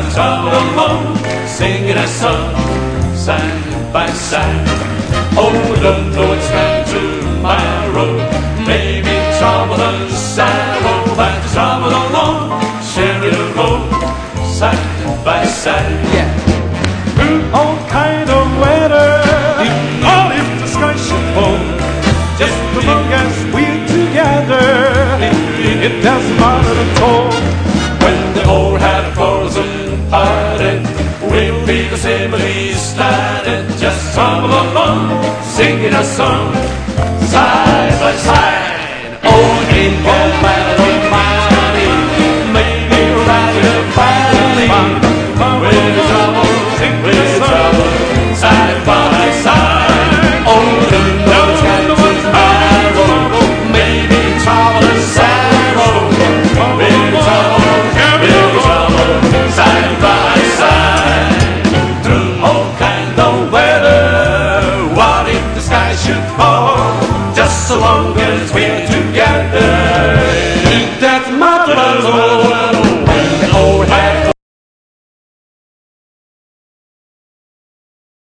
the travel along, singing a song, side by side. Oh, don't know what's coming tomorrow, maybe trouble and sorrow, but the travel along, sharing a road, side by side. Yeah. Through all kind of weather, all if the sky should fall, just as long as we're together, it doesn't matter at all. When the old had frozen parted, we'll be the same as we started. Just travel along, singing a song, side by side. Oh, ain't gonna matter no money, maybe riding a valley. With the trouble, with the trouble, side by side. Oh, the notes got tomorrow, maybe trouble and sorrow. With the trouble, side by side. Through all kind of weather, what if the sky should fall? Just so long as we're together.